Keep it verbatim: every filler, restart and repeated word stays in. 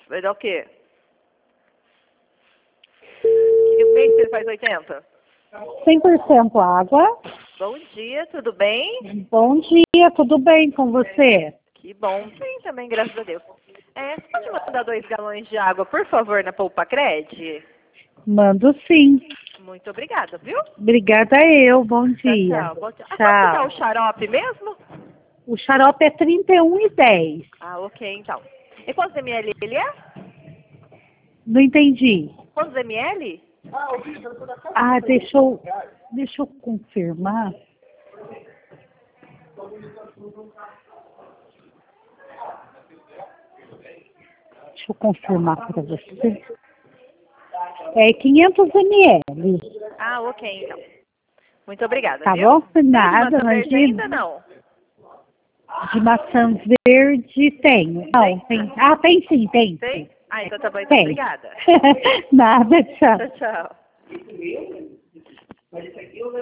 Vai dar o quê? Que mês que ele faz oitenta? cem por cento água. Bom dia, tudo bem? Bom dia, tudo bem com você? Que bom. Sim, também, graças a Deus. É, você pode mandar dois galões de água, por favor, na Poupa Cred? Mando sim. Muito obrigada, viu? Obrigada eu, bom Tchau, dia. tchau. Bom dia. Ah, quanto tá Tchau. o xarope mesmo? O xarope é trinta e um e dez. Ah, ok, então. E quantos ml ele é? Não entendi. Quantos ml? Ah, deixa eu, deixa eu confirmar. Deixa eu confirmar para você. É quinhentos mililitros. Ah, ok, então. Muito obrigada, Tá viu? bom? Tem de Nada, maçã verde ainda imagina. não? De maçã verde tem. Não, tem. Ah, tem sim, tem. Tem? Ah, então tá bom, então Tem. obrigada. Nada, tchau. Tchau, tchau.